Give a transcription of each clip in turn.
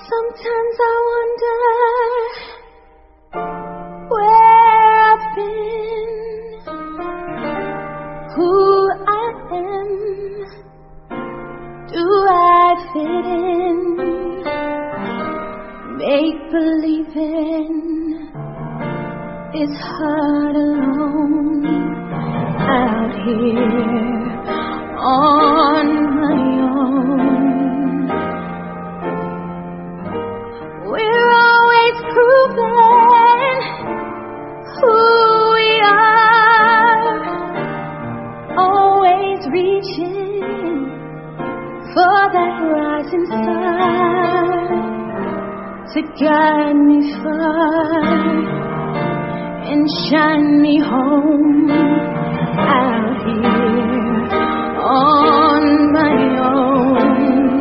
Sometimes I wonder where I've been, who I am. Do I fit in? Make believing is hard alone out here on my own. We're always proving who we are, always reaching for that rising star to guide me far and shine me home out here on my own.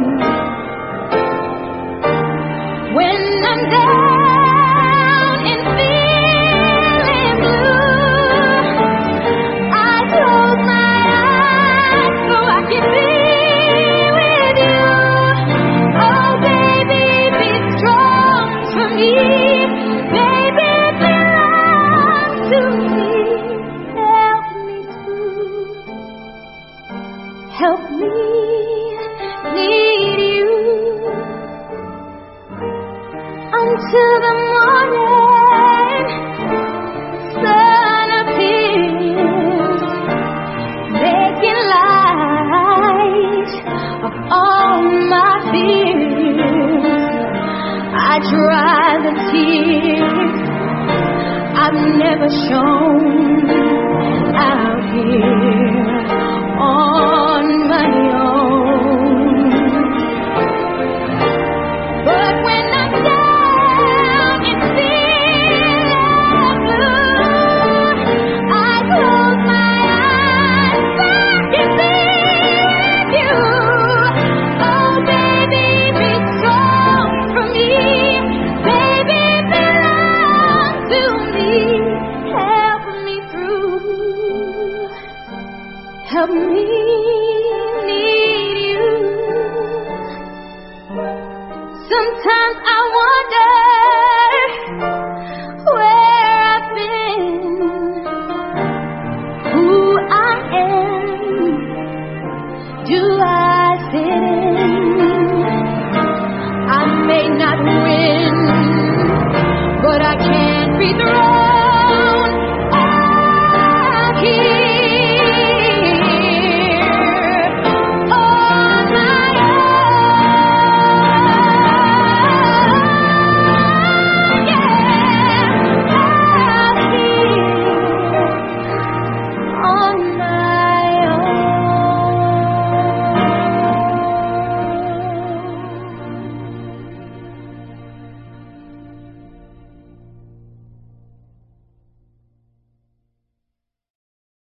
When I'm down and feeling blue, I close my eyes so I can be with you. Oh baby, be strong for me. Baby, belong to me. Help me through. Help me need you until the morning sun appears, making light of all my fears. I dry the tears I've never shown out here on my own. But when I'm down and feeling blue, I close my eyes so I can be with you. Oh baby, be strong for me. Baby, belong to me. Help me through. Help me need you. Sometimes I wonder